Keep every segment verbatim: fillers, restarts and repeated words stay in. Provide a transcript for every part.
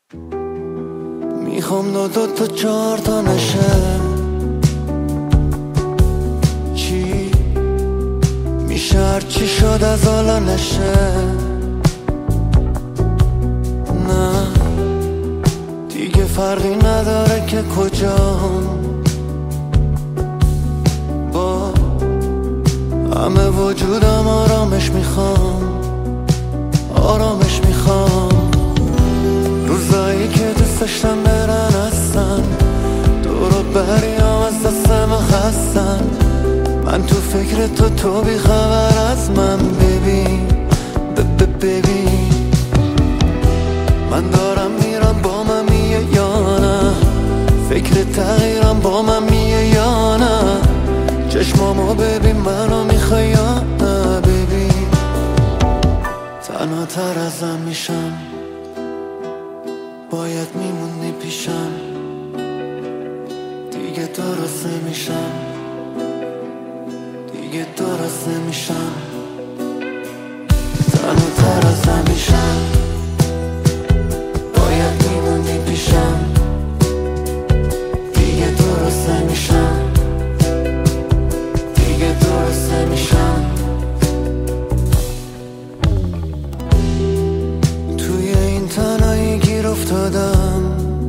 میخوام دو دو تا چهار تا نشه. چی میشه هرچی شد از حالا نشه. نه دیگه فرقی نداره که کجام، با همه وجودم آرامش میخوام، آرامش میخوام. روزایی که دوست داشتم برن هستن، دورو بریام از دست من خستن. من تو فکر تو، تو بی خبر از من. ببین ببین من دارم میرم، با من میه یا نه؟ فکر تغییرم با من میه یا نه؟ چشمامو ببین، منو میخوای یا نه؟ ببین تنها تر ازم میشم، باید میمونی پیشم، دیگه درست نمیشم، دیگه درست نمیشم. تنها تر ازم میشم، باید میمونی پیشم، دیگه درست نمیشم، دیگه درست نمیشم. توی این تنهایی گیر افتادم.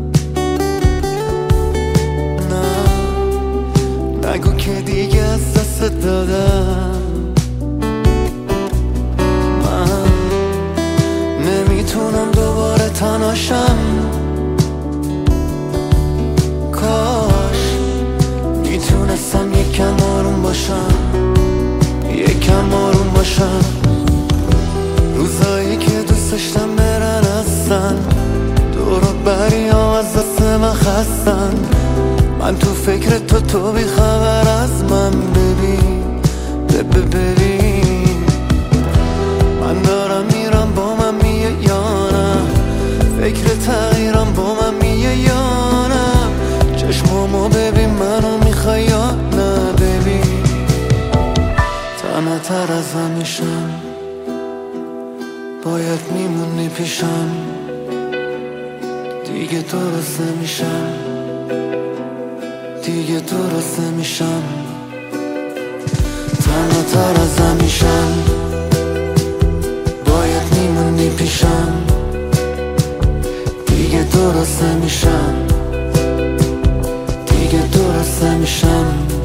نه نگو که دیگه از دست دادم. من نمیتونم دوباره تنهاشم. کاش میتونستم یکم آروم باشم، یکم آروم باشم. روزایی که دوست داشتم برن هستن، دورو بریام از دست من خستن. من تو فکر تو، تو بی خبر از من. ببین ببین من دارم میرم، با من میه یا نه؟ فکر تغییرم با من میه یا نه؟ چشمامو ببین، منو میخوای یا نه؟ ببین تنها تر ازم میشم، باید میمونی پیشم، دیگه درست نمیشم، دیگه درست نمیشم. تنها تر ازم میشم، باید میمونی پیشم، دیگه درست نمیشم، دیگه درست نمیشم.